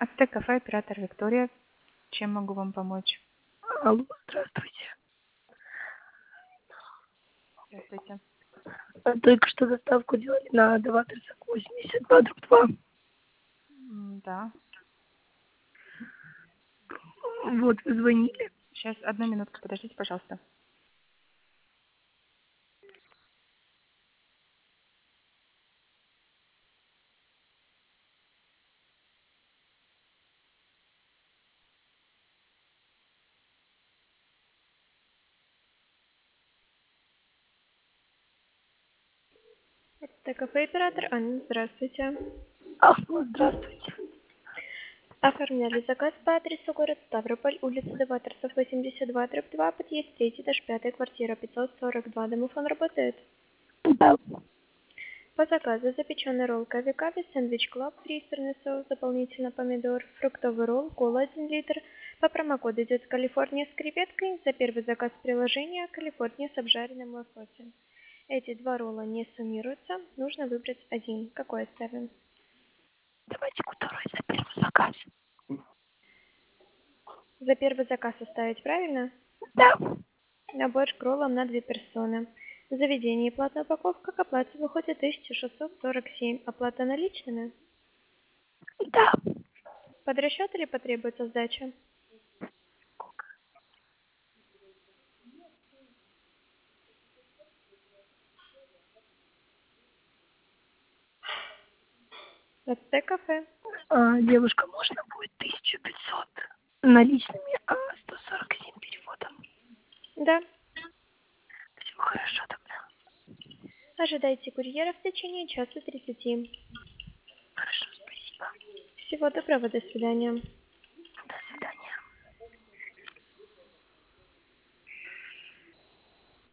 АТ кафе, оператор Виктория. Чем могу вам помочь? Алло, здравствуйте. Здравствуйте. Только что доставку делали на Даваторцах 82/2. Да. Вот, вы звонили. Сейчас, одну минутку, подождите, пожалуйста. Это кафе оператор Анна, здравствуйте. Алло, здравствуйте. Оформляли заказ по адресу город Ставрополь, улица Даваторцев, 82/2, подъезд 3-5, квартира 542. Домофон работает. Да, По заказу запеченный ролл кави-кави, сэндвич клаб, фристерный соус, дополнительно помидор, фруктовый ролл, кола 1 литр. По промокоду идет Калифорния с креветкой. За первый заказ приложения Калифорния с обжаренным лососем. Эти два ролла не суммируются, нужно выбрать один. Какой оставим? давайте второй за первый заказ. За первый заказ оставить, правильно? Да, Набор к роллам на 2 персоны. В заведении платная упаковка к оплате выходит 1647. Оплата наличными. да. Под расчет или потребуется сдача? АТ кафе. Девушка, можно будет 1500 наличными, 147 переводом? Да. Все хорошо тогда. Ожидайте курьера в течение часа 30. Хорошо, спасибо. Всего доброго, до свидания.